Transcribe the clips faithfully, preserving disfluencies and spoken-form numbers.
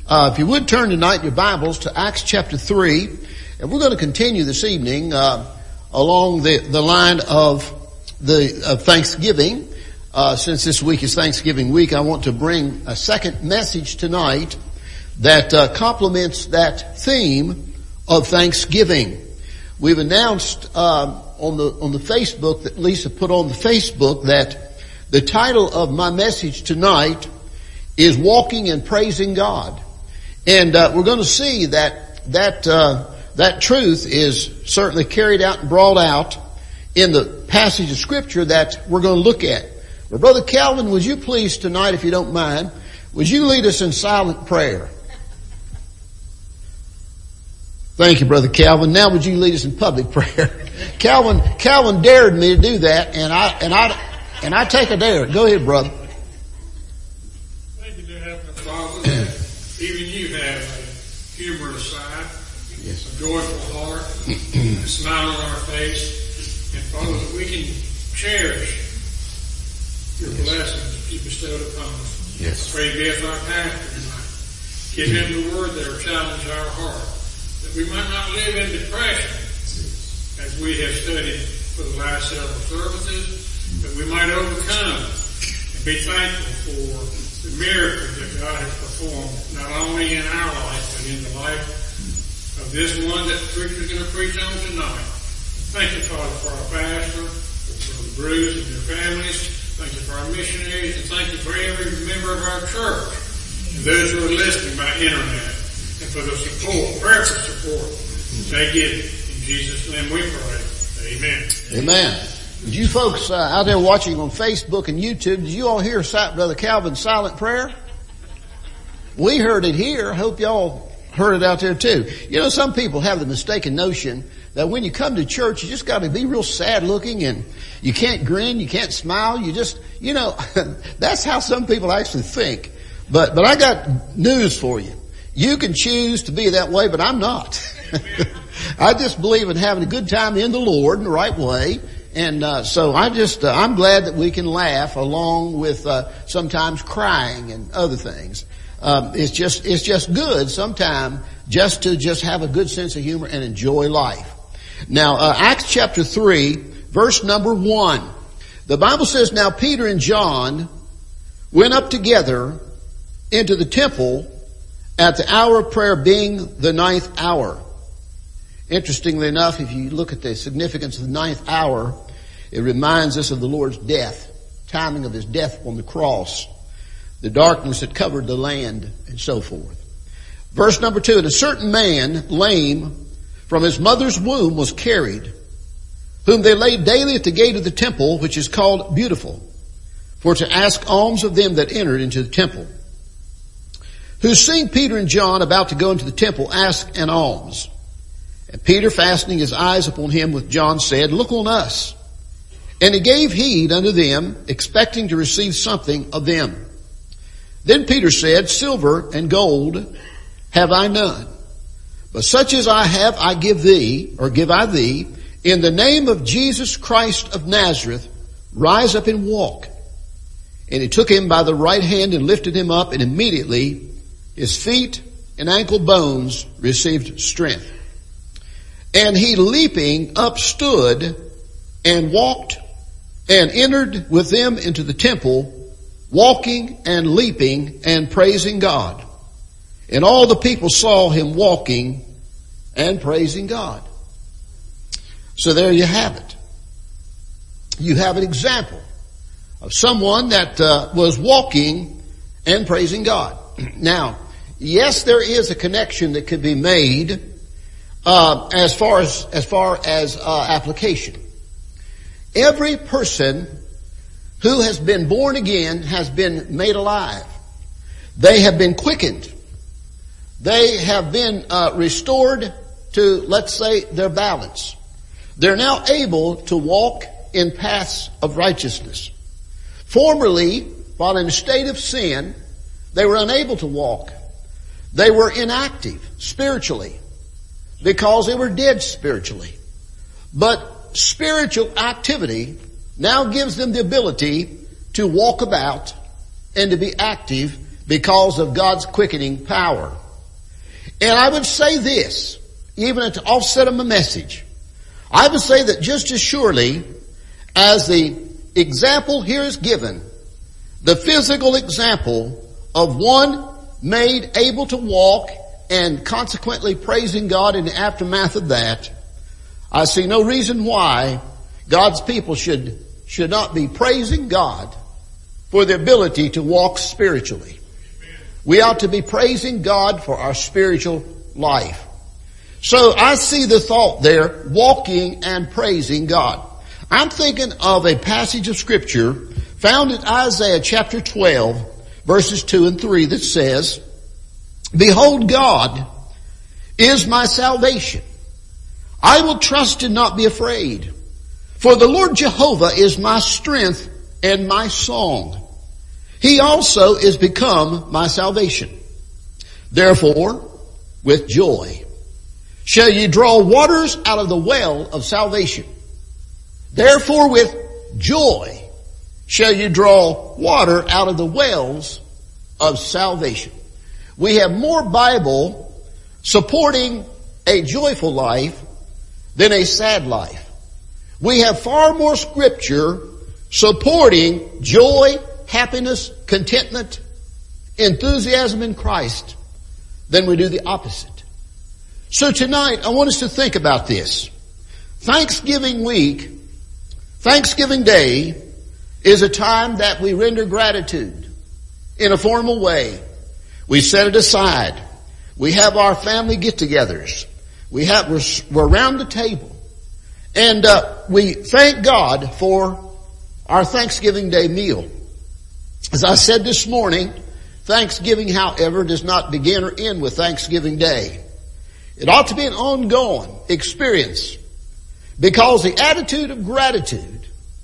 Uh, if you would turn tonight in your Bibles to Acts chapter three, and we're going to continue this evening uh, along the, the line of the of Thanksgiving. Uh, since this week is Thanksgiving week, I want to bring a second message tonight that uh, complements that theme of Thanksgiving. We've announced uh, on the on the Facebook that Lisa put on the Facebook that the title of my message tonight is Walking and Praising God. And uh, we're going to see that that uh, that truth is certainly carried out and brought out in the passage of Scripture that we're going to look at. Well, Brother Calvin, would you please tonight, if you don't mind, would you lead us in silent prayer? Thank you, Brother Calvin. Now would you lead us in public prayer? Calvin Calvin dared me to do that, and I and I and I take a dare. Go ahead, brother. Thank you, dear Heavenly Father. Even you have a humorous side, yes. A joyful heart, a smile on our face, and Father, that we can cherish your yes. blessings that you bestowed upon us. Yes. I pray be with our pastor tonight. Give him the word that will challenge our heart, that we might not live in depression as we have studied for the last several services, but we might overcome and be thankful for the miracles that God has performed, not only in our life, but in the life of this one that the preacher is going to preach on tonight. Thank you, Father, for our pastor, for the Bruce and their families. Thank you for our missionaries, and thank you for every member of our church, and those who are listening by internet, and for the support, prayerful support they give. In Jesus' name we pray. Amen. Amen. Did you folks uh, out there watching on Facebook and YouTube, did you all hear Brother Calvin's silent prayer? We heard it here. Hope y'all heard it out there too. You know, some people have the mistaken notion that when you come to church, you just got to be real sad looking and you can't grin, you can't smile. You just, you know, that's how some people actually think. But, but I got news for you. You can choose to be that way, but I'm not. I just believe in having a good time in the Lord in the right way. And uh, so I just, uh, I'm glad that we can laugh along with uh, sometimes crying and other things. Um, it's just, it's just good sometimes just to just have a good sense of humor and enjoy life. Now, uh, Acts chapter three, verse number one. The Bible says, now Peter and John went up together into the temple at the hour of prayer, being the ninth hour. Interestingly enough, if you look at the significance of the ninth hour, it reminds us of the Lord's death, timing of his death on the cross, the darkness that covered the land, and so forth. Verse number two, and a certain man, lame from his mother's womb, was carried, whom they laid daily at the gate of the temple, which is called Beautiful, for to ask alms of them that entered into the temple. Who, seeing Peter and John about to go into the temple, asked an alms. And Peter, fastening his eyes upon him with John, said, look on us. And he gave heed unto them, expecting to receive something of them. Then Peter said, silver and gold have I none, but such as I have I give thee, or give I thee, in the name of Jesus Christ of Nazareth, rise up and walk. And he took him by the right hand and lifted him up, and immediately his feet and ankle bones received strength. And he leaping up stood and walked and entered with them into the temple, walking and leaping and praising God. And all the people saw him walking and praising God. So there you have it. You have an example of someone that uh, was walking and praising God. Now, yes, there is a connection that could be made Uh, as far as, as far as, uh, application. Every person who has been born again has been made alive. They have been quickened. They have been, uh, restored to, let's say, their balance. They're now able to walk in paths of righteousness. Formerly, while in a state of sin, they were unable to walk. They were inactive spiritually, because they were dead spiritually. But spiritual activity now gives them the ability to walk about and to be active because of God's quickening power. And I would say this, even at the offset of my message, I would say that just as surely as the example here is given, the physical example of one made able to walk and consequently praising God in the aftermath of that, I see no reason why God's people should, should not be praising God for the ability to walk spiritually. We ought to be praising God for our spiritual life. So I see the thought there, walking and praising God. I'm thinking of a passage of scripture found in Isaiah chapter twelve, verses two and three that says, "Behold, God is my salvation. I will trust and not be afraid. For the Lord Jehovah is my strength and my song. He also is become my salvation. Therefore, with joy shall ye draw waters out of the well of salvation. Therefore, with joy shall you draw water out of the wells of salvation." We have more Bible supporting a joyful life than a sad life. We have far more scripture supporting joy, happiness, contentment, enthusiasm in Christ than we do the opposite. So tonight, I want us to think about this. Thanksgiving week, Thanksgiving Day, is a time that we render gratitude in a formal way. We set it aside. We have our family get-togethers. We have, we're, we're around the table. And uh, we thank God for our Thanksgiving Day meal. As I said this morning, Thanksgiving, however, does not begin or end with Thanksgiving Day. It ought to be an ongoing experience, because the attitude of gratitude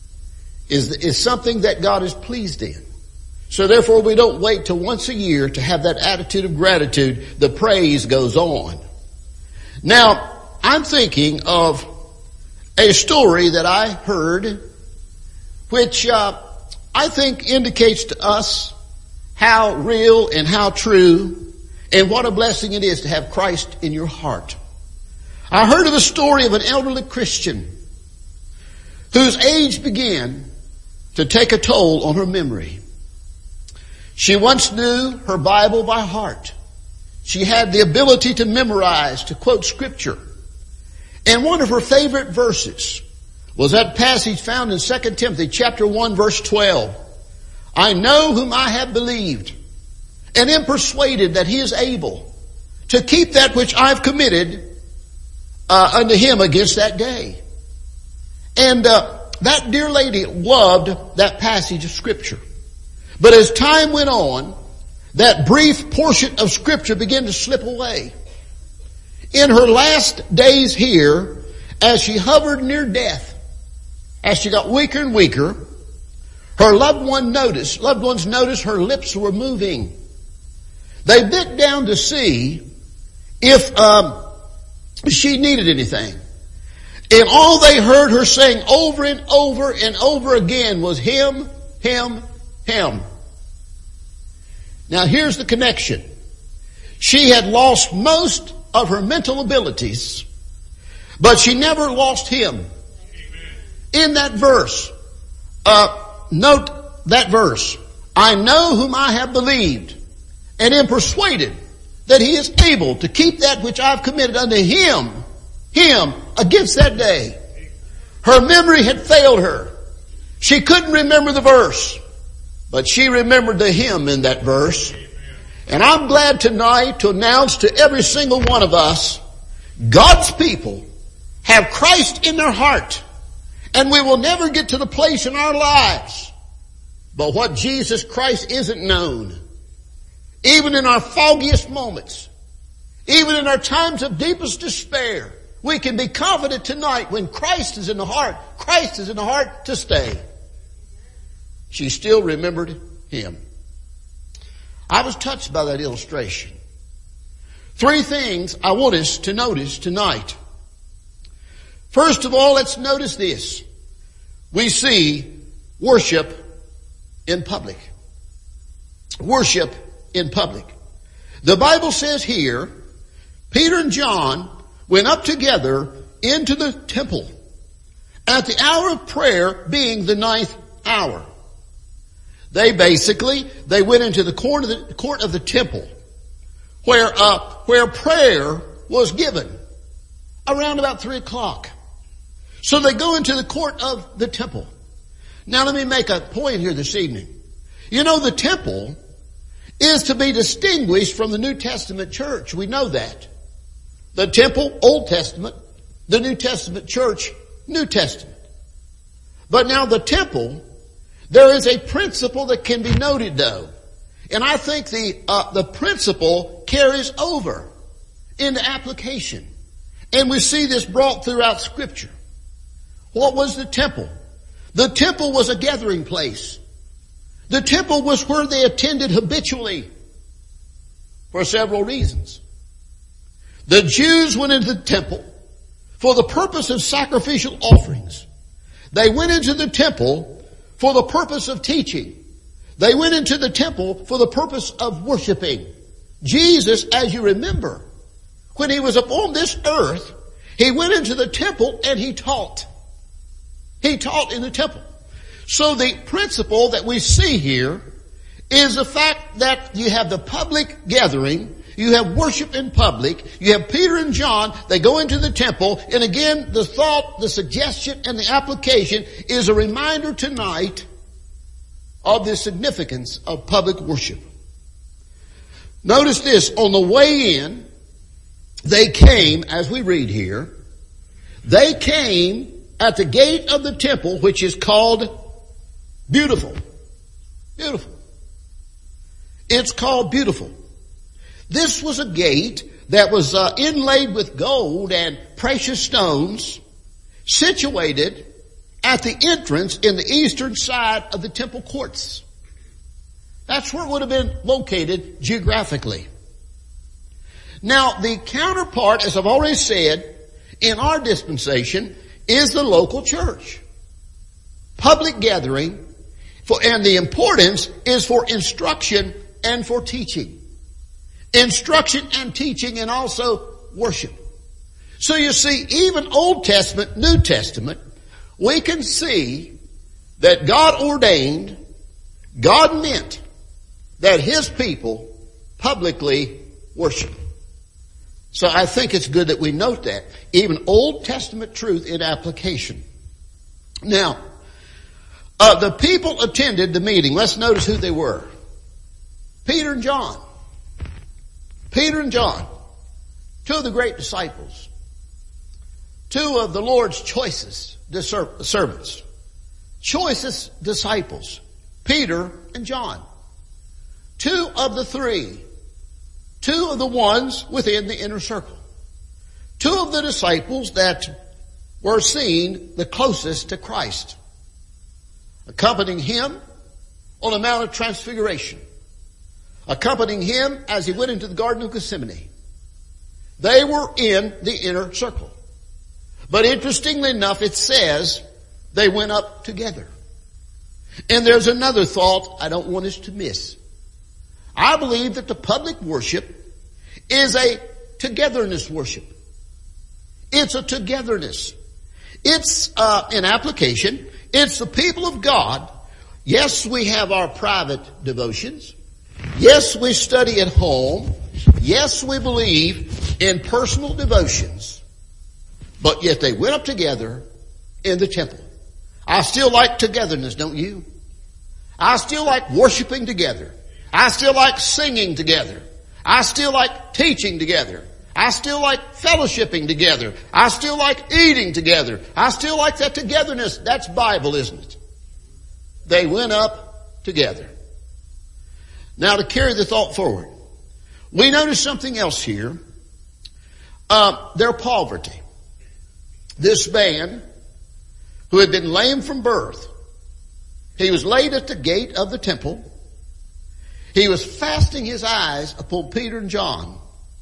is, is something that God is pleased in. So therefore we don't wait till once a year to have that attitude of gratitude. The praise goes on. Now, I'm thinking of a story that I heard, which uh, I think indicates to us how real and how true and what a blessing it is to have Christ in your heart. I heard of a story of an elderly Christian whose age began to take a toll on her memory. She once knew her Bible by heart. She had the ability to memorize, to quote scripture. And one of her favorite verses was that passage found in Second Timothy chapter one verse twelve. "I know whom I have believed, and am persuaded that he is able to keep that which I've committed uh, unto him against that day." And uh, that dear lady loved that passage of scripture. But as time went on, that brief portion of scripture began to slip away. In her last days here, as she hovered near death, as she got weaker and weaker, her loved one noticed, loved ones noticed her lips were moving. They bent down to see if um, she needed anything. And all they heard her saying over and over and over again was him, him, him. Now here's the connection. She had lost most of her mental abilities, but she never lost him. Amen. In that verse, uh, note that verse. "I know whom I have believed, and am persuaded that he is able to keep that which I've committed unto him, him, against that day." Her memory had failed her. She couldn't remember the verse, but she remembered the hymn in that verse. And I'm glad tonight to announce to every single one of us, God's people have Christ in their heart. And we will never get to the place in our lives but what Jesus Christ isn't known. Even in our foggiest moments, even in our times of deepest despair, we can be confident tonight when Christ is in the heart, Christ is in the heart to stay. She still remembered him. I was touched by that illustration. Three things I want us to notice tonight. First of all, let's notice this. We see worship in public. Worship in public. The Bible says here, Peter and John went up together into the temple at the hour of prayer being the ninth hour. They basically, they went into the court of the, court of the temple where, uh, where prayer was given around about three o'clock. So they go into the court of the temple. Now let me make a point here this evening. You know, the temple is to be distinguished from the New Testament church. We know that. The temple, Old Testament. The New Testament church, New Testament. But now the temple, there is a principle that can be noted though. And I think the, uh, the principle carries over into application. And we see this brought throughout Scripture. What was the temple? The temple was a gathering place. The temple was where they attended habitually for several reasons. The Jews went into the temple for the purpose of sacrificial offerings. They went into the temple for the purpose of teaching. They went into the temple for the purpose of worshiping. Jesus, as you remember, when he was upon this earth, he went into the temple and he taught. He taught in the temple. So the principle that we see here is the fact that you have the public gathering, you have worship in public, you have Peter and John, they go into the temple, and again, the thought, the suggestion, and the application is a reminder tonight of the significance of public worship. Notice this, on the way in, they came, as we read here, they came at the gate of the temple, which is called Beautiful. Beautiful. It's called Beautiful. This was a gate that was uh, inlaid with gold and precious stones, situated at the entrance in the eastern side of the temple courts. That's where it would have been located geographically. Now, the counterpart, as I've already said, in our dispensation is the local church. Public gathering, for, and the importance is for instruction and for teaching. Instruction and teaching and also worship. So you see, even Old Testament, New Testament, we can see that God ordained, God meant that His people publicly worship. So I think it's good that we note that. Even Old Testament truth in application. Now, uh, the people attended the meeting. Let's notice who they were. Peter and John. Peter and John. Two of the great disciples. Two of the Lord's choicest servants. Choicest disciples. Peter and John. Two of the three. Two of the ones within the inner circle. Two of the disciples that were seen the closest to Christ. Accompanying Him on the Mount of Transfiguration. Accompanying Him as He went into the Garden of Gethsemane. They were in the inner circle. But interestingly enough, it says they went up together. And there's another thought I don't want us to miss. I believe that the public worship is a togetherness worship. It's a togetherness. It's uh, an application. It's the people of God. Yes, we have our private devotions. Yes, we study at home. Yes, we believe in personal devotions. But yet they went up together in the temple. I still like togetherness, don't you? I still like worshiping together. I still like singing together. I still like teaching together. I still like fellowshipping together. I still like eating together. I still like that togetherness. That's Bible, isn't it? They went up together. Now to carry the thought forward, we notice something else here. Uh, their poverty. This man who had been lame from birth, he was laid at the gate of the temple. He was fastening his eyes upon Peter and John.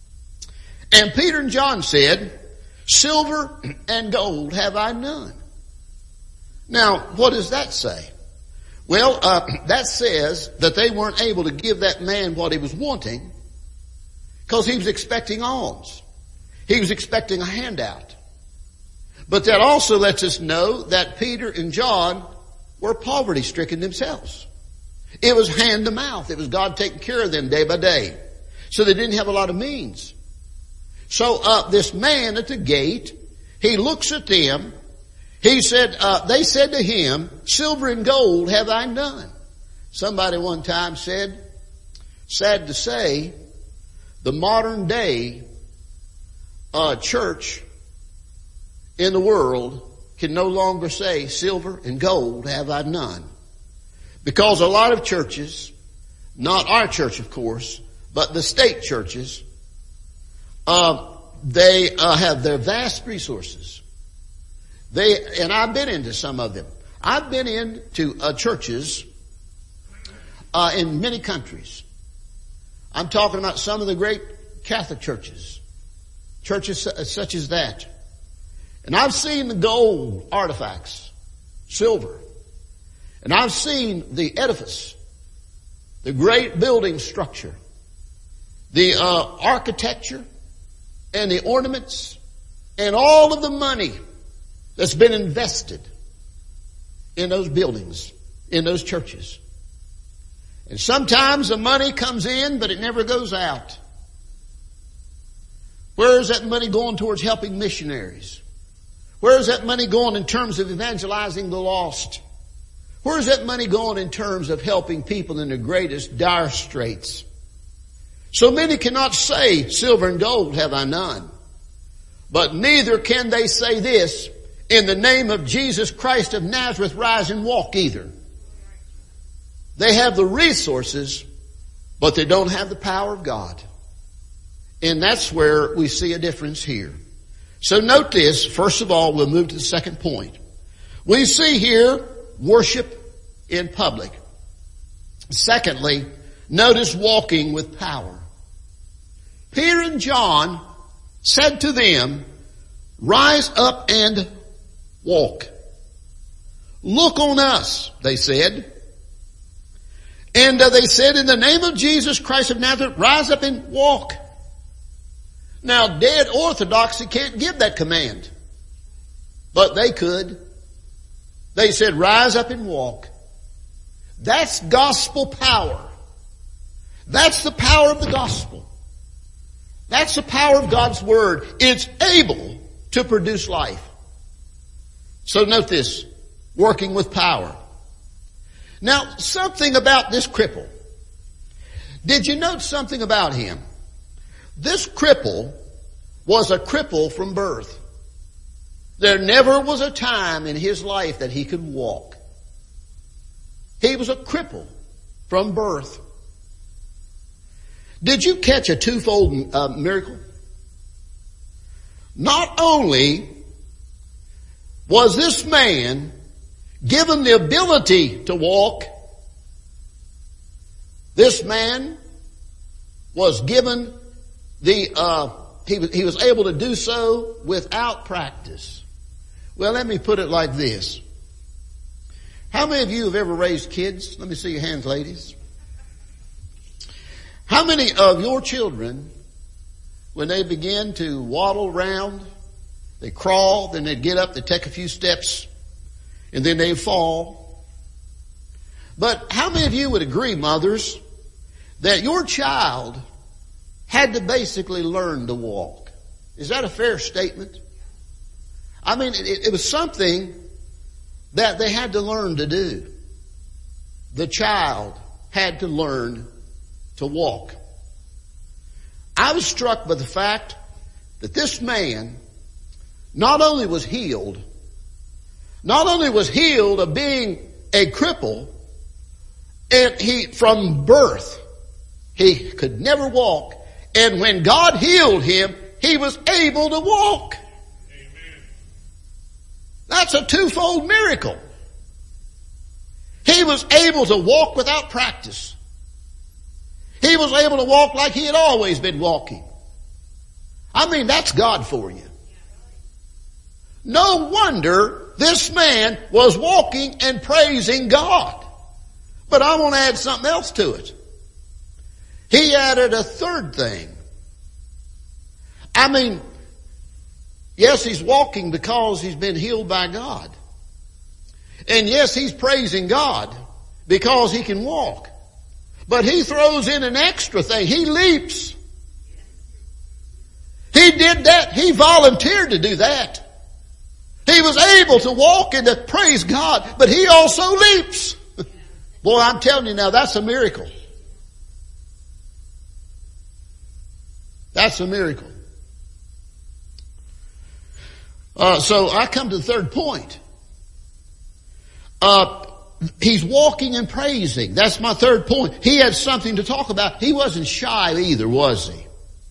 And Peter and John said, silver and gold have I none. Now, what does that say? Well, uh, that says that they weren't able to give that man what he was wanting because he was expecting alms. He was expecting a handout. But that also lets us know that Peter and John were poverty stricken themselves. It was hand to mouth. It was God taking care of them day by day. So they didn't have a lot of means. So uh, this man at the gate, he looks at them. He said, uh, they said to him, silver and gold have I none. Somebody one time said, sad to say, the modern day uh, church in the world can no longer say silver and gold have I none. Because a lot of churches, not our church of course, but the state churches, uh, they uh, have their vast resources. They, and I've been into some of them. I've been into uh, churches uh, in many countries. I'm talking about some of the great Catholic churches, churches such as that. And I've seen the gold artifacts, silver. And I've seen the edifice, the great building structure, the uh, architecture and the ornaments and all of the money that's been invested in those buildings, in those churches. And sometimes the money comes in, but it never goes out. Where is that money going towards helping missionaries? Where is that money going in terms of evangelizing the lost? Where is that money going in terms of helping people in the greatest dire straits? So many cannot say, silver and gold have I none. But neither can they say this, in the name of Jesus Christ of Nazareth, rise and walk either. They have the resources, but they don't have the power of God. And that's where we see a difference here. So note this. First of all, we'll move to the second point. We see here worship in public. Secondly, notice walking with power. Peter and John said to them, rise up and walk. Look on us, they said. And uh, they said, in the name of Jesus Christ of Nazareth, rise up and walk. Now, dead orthodoxy can't give that command. But they could. They said, rise up and walk. That's gospel power. That's the power of the gospel. That's the power of God's word. It's able to produce life. So note this, working with power. Now, something about this cripple. Did you note something about him? This cripple was a cripple from birth. There never was a time in his life that he could walk. He was a cripple from birth. Did you catch a twofold uh, miracle? Not only was this man given the ability to walk, this man was given the, uh, he was, he was able to do so without practice. Well, let me put it like this. How many of you have ever raised kids? Let me see your hands, ladies. How many of your children, when they begin to waddle around, they crawl, then they get up, they take a few steps, and then they fall? But how many of you would agree, mothers, that your child had to basically learn to walk? Is that a fair statement? I mean, it, it was something that they had to learn to do. The child had to learn to walk. I was struck by the fact that this man not only was healed, not only was healed of being a cripple, and he, from birth, he could never walk. And when God healed him, he was able to walk. Amen. That's a twofold miracle. He was able to walk without practice. He was able to walk like he had always been walking. I mean, that's God for you. No wonder this man was walking and praising God. But I want to add something else to it. He added a third thing. I mean, yes, he's walking because he's been healed by God. And yes, he's praising God because he can walk. But he throws in an extra thing. He leaps. He did that. He volunteered to do that. He was able to walk and to praise God, but he also leaps. Boy, I'm telling you now, that's a miracle. That's a miracle. Uh, so I come to the third point. Uh, he's walking and praising. That's my third point. He had something to talk about. He wasn't shy either, was he?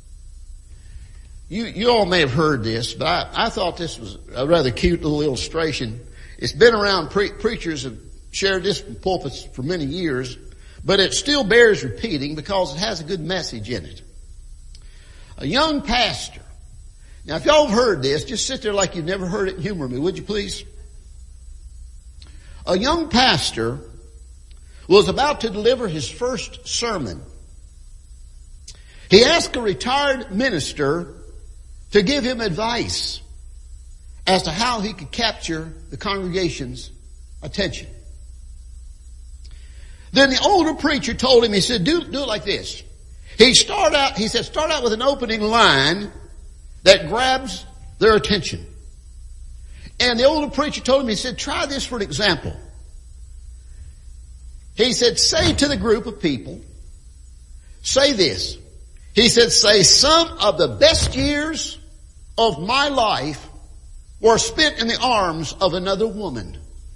You, you all may have heard this, but I, I thought this was a rather cute little illustration. It's been around, pre- preachers have shared this from pulpits for many years, but it still bears repeating because it has a good message in it. A young pastor. Now if y'all have heard this, just sit there like you've never heard it and humor me, would you please? A young pastor was about to deliver his first sermon. He asked a retired minister to give him advice as to how he could capture the congregation's attention. Then the older preacher told him, he said, do, do it like this. He start out, he said, start out with an opening line that grabs their attention. And the older preacher told him, he said, try this for an example. He said, say to the group of people, say this. He said, say, some of the best years of my life were spent in the arms of another woman.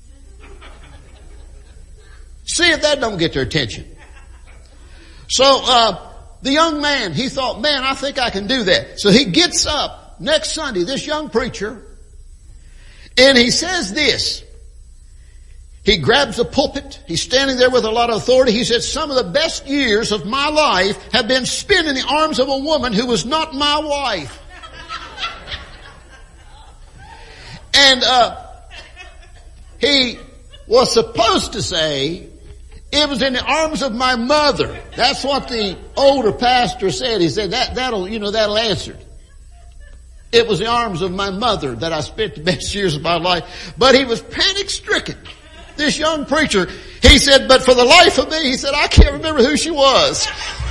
See if that don't get their attention. So, uh, the young man, he thought, man, I think I can do that. So he gets up next Sunday, this young preacher, and he says this. He grabs the pulpit. He's standing there with a lot of authority. He said, some of the best years of my life have been spent in the arms of a woman who was not my wife. And, uh, he was supposed to say, it was in the arms of my mother. That's what the older pastor said. He said, that, that'll, you know, that'll answer. It was the arms of my mother that I spent the best years of my life. But he was panic stricken. This young preacher, he said, but for the life of me, he said, I can't remember who she was.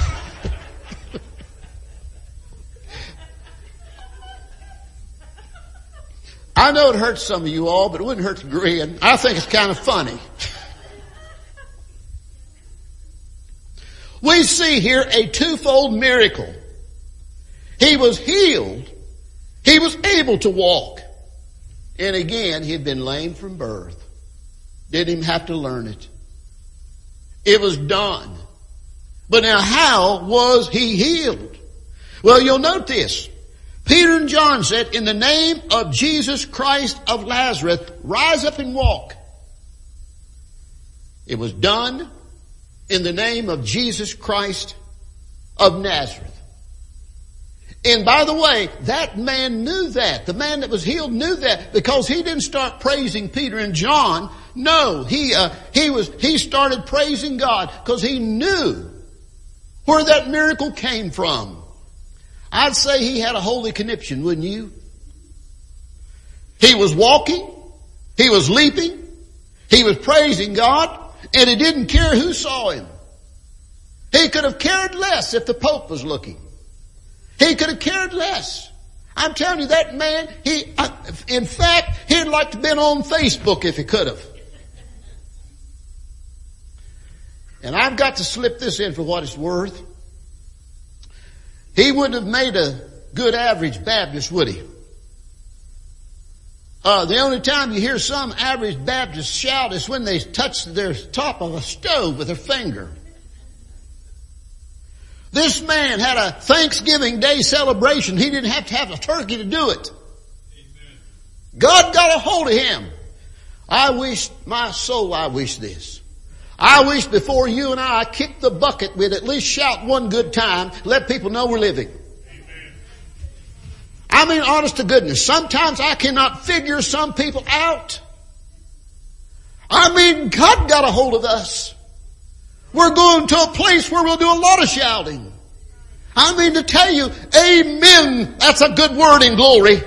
I know it hurts some of you all, but it wouldn't hurt to grin. I think it's kind of funny. We see here a twofold miracle. He was healed. He was able to walk. And again, he had been lame from birth. Didn't even have to learn it. It was done. But now how was he healed? Well, you'll note this. Peter and John said, in the name of Jesus Christ of Nazareth, rise up and walk. It was done in the name of Jesus Christ of Nazareth. And by the way, that man knew that. The man that was healed knew that because he didn't start praising Peter and John. No, he, uh, he was, he started praising God because he knew where that miracle came from. I'd say he had a holy conniption, wouldn't you? He was walking. He was leaping. He was praising God. And he didn't care who saw him. He could have cared less if the Pope was looking. He could have cared less. I'm telling you, that man, he, in fact, he'd like to have been on Facebook if he could have. And I've got to slip this in for what it's worth. He wouldn't have made a good average Baptist, would he? Uh, the only time you hear some average Baptists shout is when they touch their top of a stove with their finger. This man had a Thanksgiving Day celebration. He didn't have to have a turkey to do it. Amen. God got a hold of him. I wish, my soul, I wish this. I wish before you and I kick the bucket, we'd at least shout one good time, let people know we're living. Amen. I mean, honest to goodness, sometimes I cannot figure some people out. I mean, God got a hold of us. We're going to a place where we'll do a lot of shouting. I mean to tell you, amen, that's a good word in glory.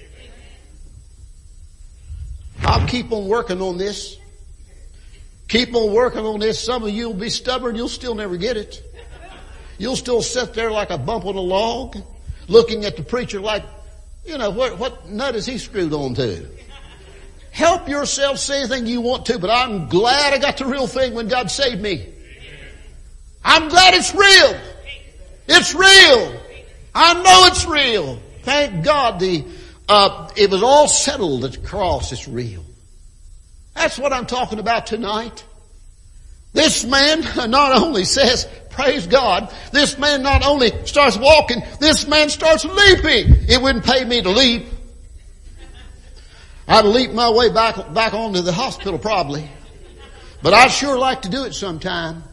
I'll keep on working on this. Keep on working on this. Some of you will be stubborn. You'll still never get it. You'll still sit there like a bump on a log, looking at the preacher like, you know, what, what nut is he screwed on to? Help yourself, say anything you want to, but I'm glad I got the real thing when God saved me. I'm glad it's real. It's real. I know it's real. Thank God the, uh, it was all settled at the cross. It's real. That's what I'm talking about tonight. This man not only says, praise God, this man not only starts walking, this man starts leaping. It wouldn't pay me to leap. I'd leap my way back, back onto the hospital probably. But I'd sure like to do it sometime.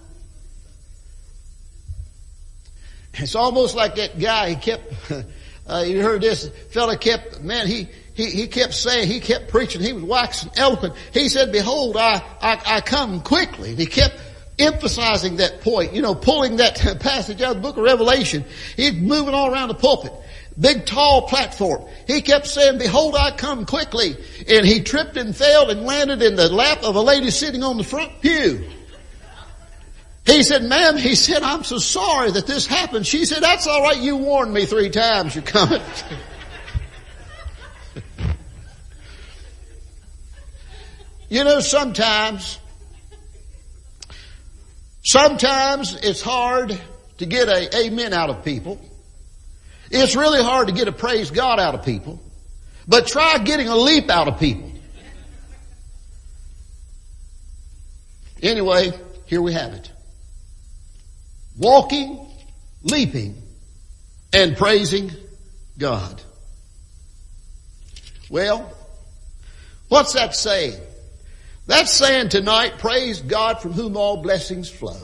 It's almost like that guy, he kept, uh, you heard this fella kept, man, he, he, he kept saying, he kept preaching, he was waxing eloquent. He said, behold, I, I, I come quickly. And he kept emphasizing that point, you know, pulling that passage out of the book of Revelation. He's moving all around the pulpit. Big tall platform. He kept saying, behold, I come quickly. And he tripped and fell and landed in the lap of a lady sitting on the front pew. He said, ma'am, he said, I'm so sorry that this happened. She said, that's all right. You warned me three times you're coming. You know, sometimes, sometimes it's hard to get a amen out of people. It's really hard to get a praise God out of people. But try getting a leap out of people. Anyway, here we have it. Walking, leaping, and praising God. Well, what's that saying? That's saying tonight, praise God from whom all blessings flow.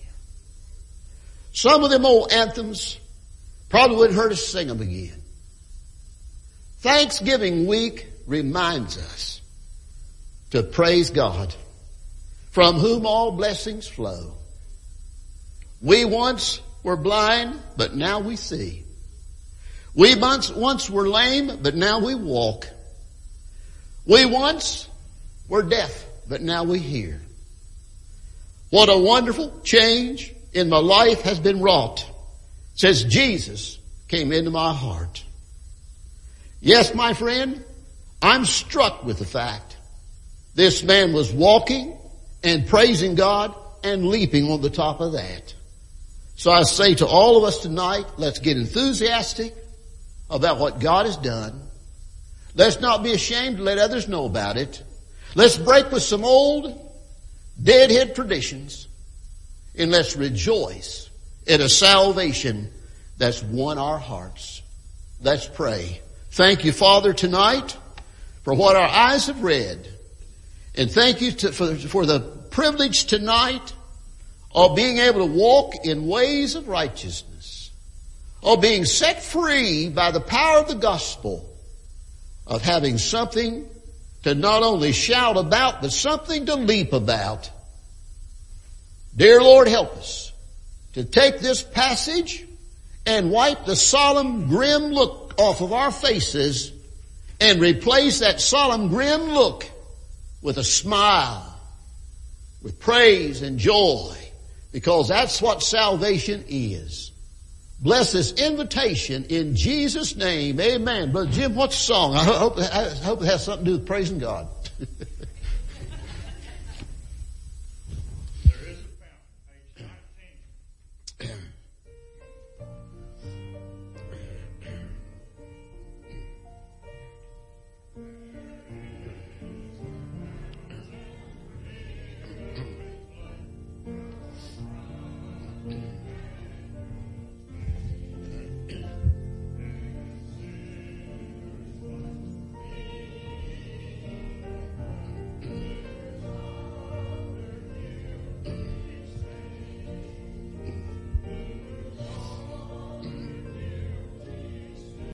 Some of them old anthems probably wouldn't hurt us to sing them again. Thanksgiving week reminds us to praise God from whom all blessings flow. We once were blind, but now we see. We once, once were lame, but now we walk. We once were deaf, but now we hear. What a wonderful change in my life has been wrought since Jesus came into my heart. Yes, my friend, I'm struck with the fact this man was walking and praising God and leaping on the top of that. So I say to all of us tonight, let's get enthusiastic about what God has done. Let's not be ashamed to let others know about it. Let's break with some old, deadhead traditions, and let's rejoice in a salvation that's won our hearts. Let's pray. Thank you, Father, tonight for what our eyes have read. And thank you to, for, for the privilege tonight of being able to walk in ways of righteousness, of being set free by the power of the gospel, of having something to not only shout about, but something to leap about. Dear Lord, help us to take this passage and wipe the solemn, grim look off of our faces and replace that solemn, grim look with a smile, with praise and joy, because that's what salvation is. Bless this invitation in Jesus' name. Amen. Brother Jim, what's the song? I hope, I hope it has something to do with praising God.